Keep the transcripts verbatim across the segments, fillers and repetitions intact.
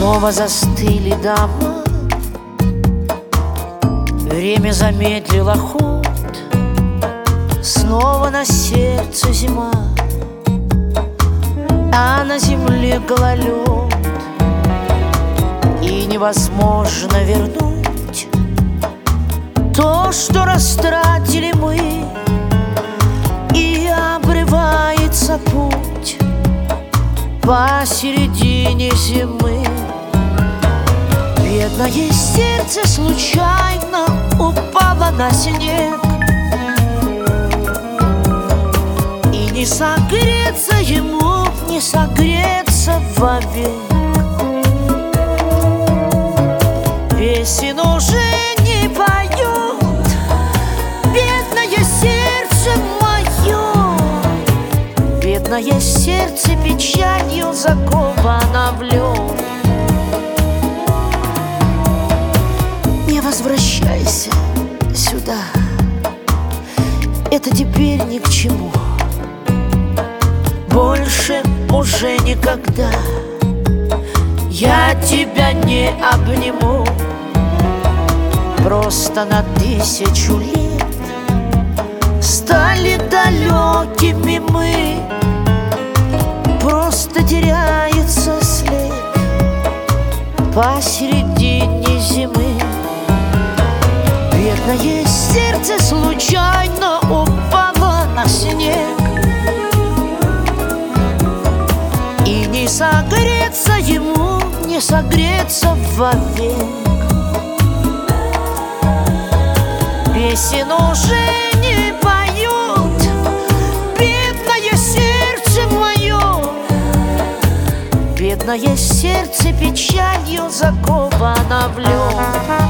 Снова застыли дома, время замедлило ход. Снова на сердце зима, а на земле гололед. И невозможно вернуть то, что растратили мы, и обрывается путь посередине зимы. Бедное сердце случайно упало на снег, и не согреться ему, не согреться вовек. Песен уже не поют, бедное сердце мое. Бедное сердце печалью заковано в лед. Не возвращайся сюда, это теперь ни к чему. Больше уже никогда я тебя не обниму. Просто на тысячу лет стали далекими мы. Просто теряется след посередине зимы. Бедное сердце случайно упало на снег, и не согреться ему, не согреться вовек. Песен уже не поют, бедное сердце мое. Бедное сердце печалью заковано в лед.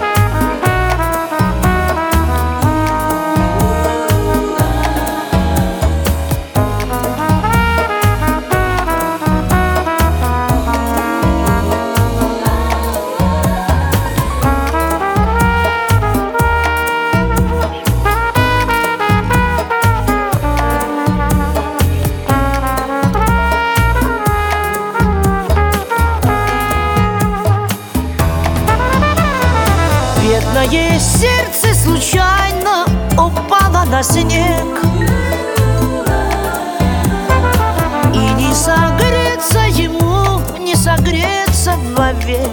Бедное сердце случайно упало на снег, и не согреться ему, не согреться вовек.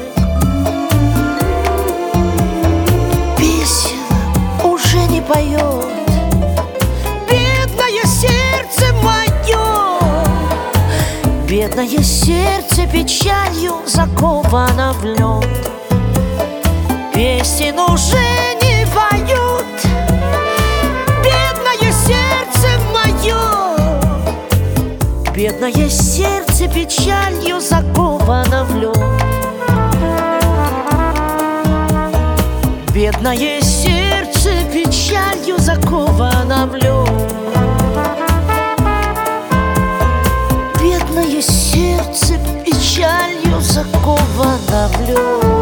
Песен уже не поет, бедное сердце мое. Бедное сердце печалью заковано в лед. Песен уже не поют, бедное сердце мое. Бедное сердце печалью заковано в лед. Бедное сердце печалью заковано в лед. Бедное сердце печалью заковано в лед.